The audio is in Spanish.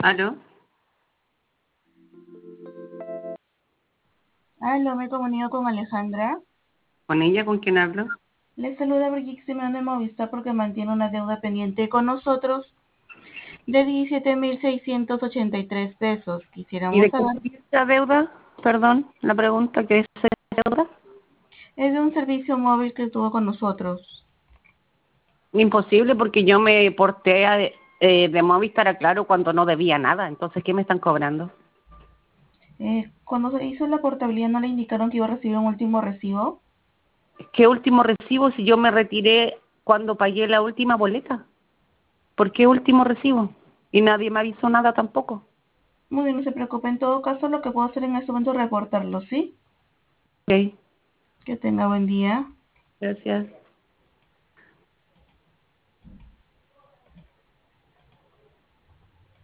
¿Aló? Aló, me comunico con Alejandra. ¿Con ella con quién hablo? Le saluda Brigitte Simón de Movistar porque mantiene una deuda pendiente con nosotros de 17.683 pesos. ¿Y Quisiéramos de qué saber, sería esta deuda? Perdón, la pregunta que es deuda. es de un servicio móvil que tuvo con nosotros. Imposible porque yo me porté de Movistar a Claro cuando no debía nada. Entonces, ¿qué me están cobrando? Cuando se hizo la portabilidad, ¿no le indicaron que iba a recibir un último recibo? ¿Qué último recibo si yo me retiré cuando pagué la última boleta? ¿Por qué último recibo? Y nadie me avisó nada tampoco. Muy bien, no se preocupe. En todo caso, lo que puedo hacer en este momento es reportarlo, ¿sí? Ok, Que tenga buen día. gracias.